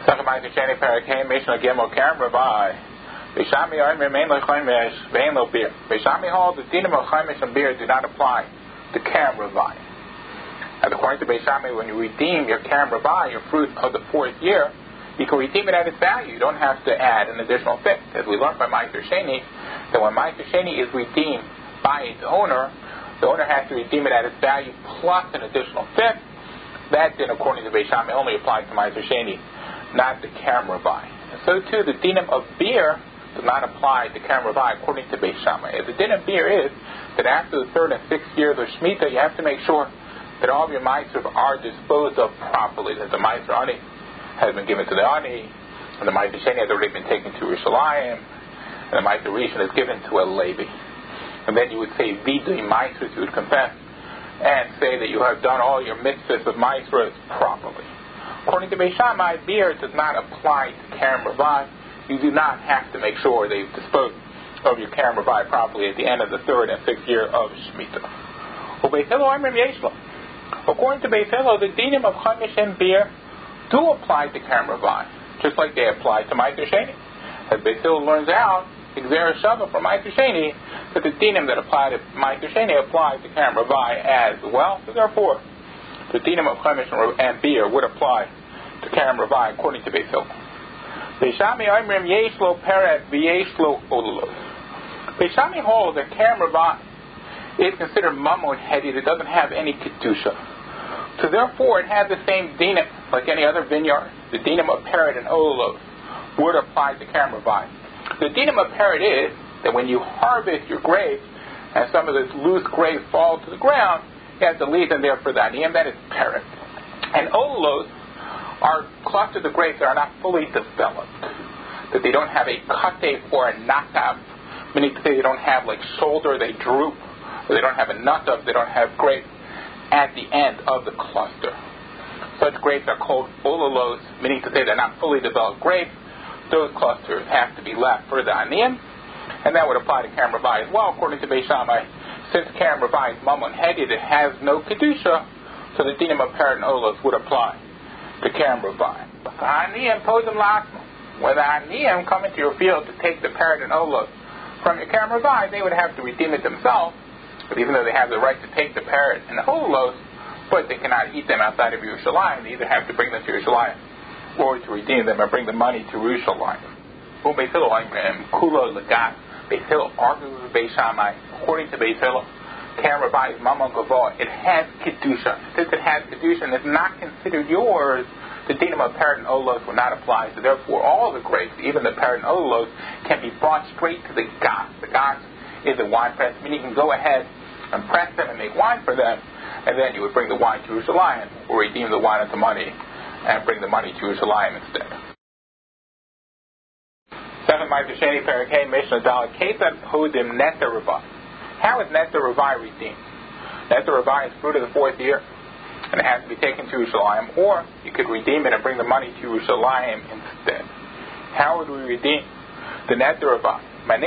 Ma'aser Sheni Perek Hey Mishnah Gimel Karen Rabbi. Beishami Omer Mein Lo Chaimish Vein Lo Bir. Beishami holds the dinim of Chaimish and beer do not apply to Karen Rabbi. And according to Beishami, when you redeem your Karen Rabbi, your fruit of the 4th year, you can redeem it at its value. You don't have to add an additional fifth. As we learned by Ma'aser Sheni, that when Ma'aser Sheni is redeemed by its owner, the owner has to redeem it at its value plus an additional fifth. That then, according to Beishami, only applies to Ma'aser Sheni, not the Karen Rabbi. And so too, the dinim of beer does not apply to Karen Rabbi according to Beishami. The din of beer is that after the 3rd and 6th years of Shemitah, you have to make sure that all of your Ma'aser are disposed of properly, that the Ma'aser Ani has been given to the Ani, and the Ma'aser Sheni has already been taken to Yerushalayim, and the Ma'aser Rishon is given to a Levi. And then you would say Vidui Ma'aser, you would confess, and say that you have done all your mitzvahs of Ma'aser properly. According to Beishami, beer does not apply to Karen Rabbi. You do not have to make sure that you've disposed of your Karen Rabbi properly at the end of the 3rd and 6th year of Shemitah. According to Beis Hillel, the dinim of Chaimish and beer do apply to Karen Rabbi, just like they apply to Ma'aser Sheni. As Beis Hillel learns out, Gzera Shava from Ma'aser Sheni, that the dinim that apply to Ma'aser Sheni apply to Karen Rabbi as well. So therefore, the dinim of Chaimish and beer would apply to Karen Rabbi according to Beis Hillel. Beishami Oimrim Yeshlo Peret V'Yeshlo Olulos. Beishami holds that Karen Rabbi is considered mamon headed. It doesn't have any kedusha. So therefore, it has the same dinim like any other vineyard. The dinim of Peret and Olulos would apply to Karen Rabbi. The dinim of Peret is that when you harvest your grapes and some of this loose grapes fall to the ground, you have to leave them there for that. And that is Peret. And Olulos are clusters of grapes that are not fully developed, that they don't have a katef or a natav, meaning that they don't have like shoulder, they droop, or they don't have a natav, they don't have grapes at the end of the cluster. Such grapes are called olulos, meaning to say they're not fully developed grapes. Those clusters have to be left for the aniyim, and that would apply to Karen Rabbi as well, according to Beishami. Since Karen Rabbi is mamon headed, it has no kedusha, so the dinim of Peret and Olulos would apply to Karen Rabbi. Aniyim posem lasma. When the aniyim come into your field to take the Peret and Olulos from your Karen Rabbi, they would have to redeem it themselves. But even though they have the right to take the Peret and the Olulos, but they cannot eat them outside of Yerushalayim, they either have to bring them to Yerushalayim or to redeem them and bring the money to Yerushalayim. Beis Hillel argues with Beis Shammai. According to Beis Hillel, Karen Rabbi is mamon gavoah. It has kedusha. Since it has kedusha and is not considered yours, the dinim of Peret and Olulos will not apply. So therefore, all the grapes, even the Peret and Olulos, can be brought straight to the gas. The gas is a wine press, meaning you can go ahead and press them and make wine for them, and then you would bring the wine to Yerushalayim or redeem the wine into money and bring the money to Yerushalayim instead. 7 Ma'aser Sheni Perek Hey Mishnah Dalet Ketzad Hodim Neter Rabbi. How is Neter Rabbi redeemed? Neter Rabbi is fruit of the 4th year, and it has to be taken to Yerushalayim, or you could redeem it and bring the money to Yerushalayim instead. How would we redeem the Neter Rabbi?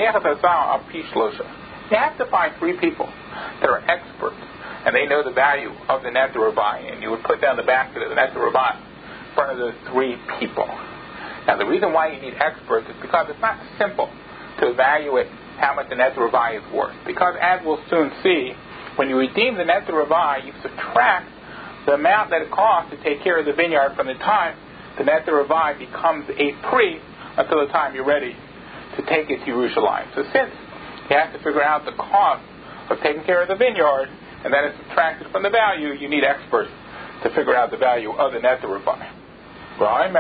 You have to find 3 people that are experts, and they know the value of the Neter Rabbi, and you would put down the basket of the Neter Rabbi in front of those 3 people. Now, the reason why you need experts is because it's not simple to evaluate how much the Neter Rabbi is worth. Because, as we'll soon see, when you redeem the Neter Rabbi, you subtract the amount that it costs to take care of the vineyard from the time the Neter Rabbi becomes a pri until the time you're ready to take it to Yerushalayim. So since you have to figure out the cost of taking care of the vineyard, and that is subtracted from the value, you need experts to figure out the value of the Neter Rabbi. And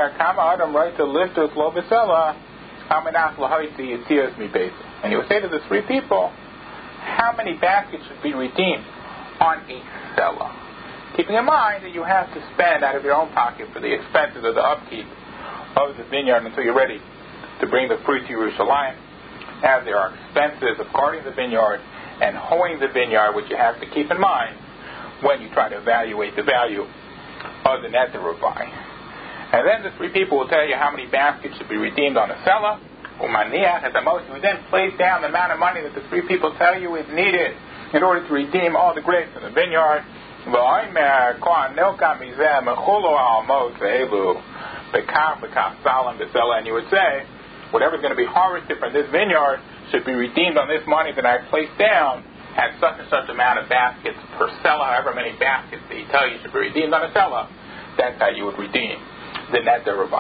you would say to the 3 people, how many baskets should be redeemed on a seller? Keeping in mind that you have to spend out of your own pocket for the expenses of the upkeep of the vineyard until you're ready to bring the fruit to Yerushalayim, as there are expenses of guarding the vineyard and hoeing the vineyard, which you have to keep in mind when you try to evaluate the value of the Neter Rabbi. And then the 3 people will tell you how many baskets should be redeemed on a seller. Umaniach, at the most, you would then place down the amount of money that the 3 people tell you is needed in order to redeem all the grapes in the vineyard. and you would say, whatever's going to be harvested from this vineyard should be redeemed on this money that I placed down at such and such amount of baskets per seller, however many baskets they tell you should be redeemed on a seller. That's how you would redeem the net derivation.